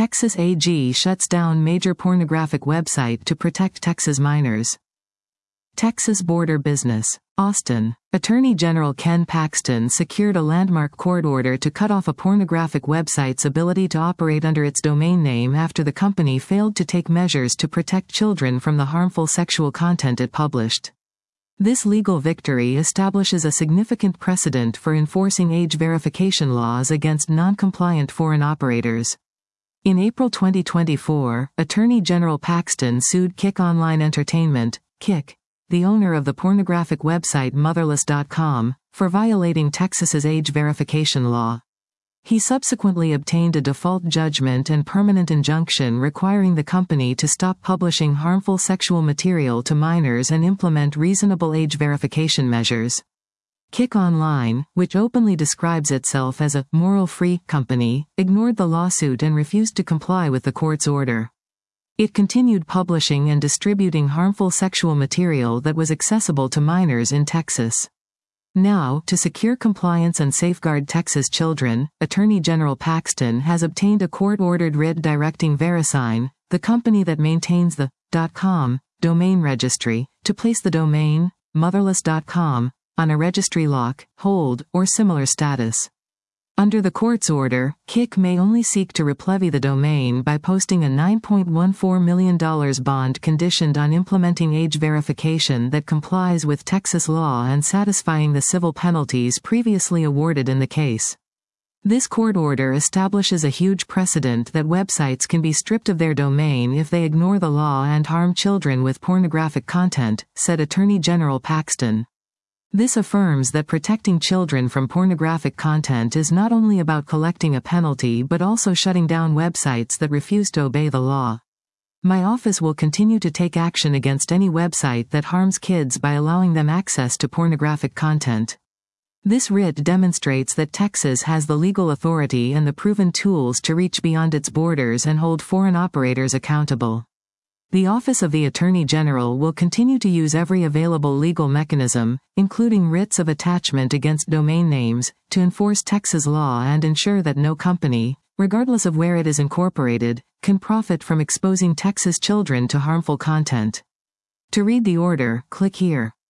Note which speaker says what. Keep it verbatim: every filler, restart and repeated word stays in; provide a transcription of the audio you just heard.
Speaker 1: Texas A G shuts down major pornographic website to protect Texas minors. Texas border business. Austin. Attorney General Ken Paxton secured a landmark court order to cut off a pornographic website's ability to operate under its domain name after the company failed to take measures to protect children from the harmful sexual content it published. This legal victory establishes a significant precedent for enforcing age verification laws against non-compliant foreign operators. In April twenty twenty-four, Attorney General Paxton sued Kick Online Entertainment, Kick, the owner of the pornographic website motherless dot com, for violating Texas's age verification law. He subsequently obtained a default judgment and permanent injunction requiring the company to stop publishing harmful sexual material to minors and implement reasonable age verification measures. Kick Online, which openly describes itself as a moral-free company, ignored the lawsuit and refused to comply with the court's order. It continued publishing and distributing harmful sexual material that was accessible to minors in Texas. Now, to secure compliance and safeguard Texas children, Attorney General Paxton has obtained a court-ordered writ directing VeriSign, the company that maintains the .com domain registry, to place the domain motherless dot com on a registry lock, hold, or similar status. Under the court's order, Kick may only seek to replevy the domain by posting a nine point one four million dollars bond conditioned on implementing age verification that complies with Texas law and satisfying the civil penalties previously awarded in the case. This court order establishes a huge precedent that websites can be stripped of their domain if they ignore the law and harm children with pornographic content, said Attorney General Paxton. This affirms that protecting children from pornographic content is not only about collecting a penalty but also shutting down websites that refuse to obey the law. My office will continue to take action against any website that harms kids by allowing them access to pornographic content. This writ demonstrates that Texas has the legal authority and the proven tools to reach beyond its borders and hold foreign operators accountable. The Office of the Attorney General will continue to use every available legal mechanism, including writs of attachment against domain names, to enforce Texas law and ensure that no company, regardless of where it is incorporated, can profit from exposing Texas children to harmful content. To read the order, click here.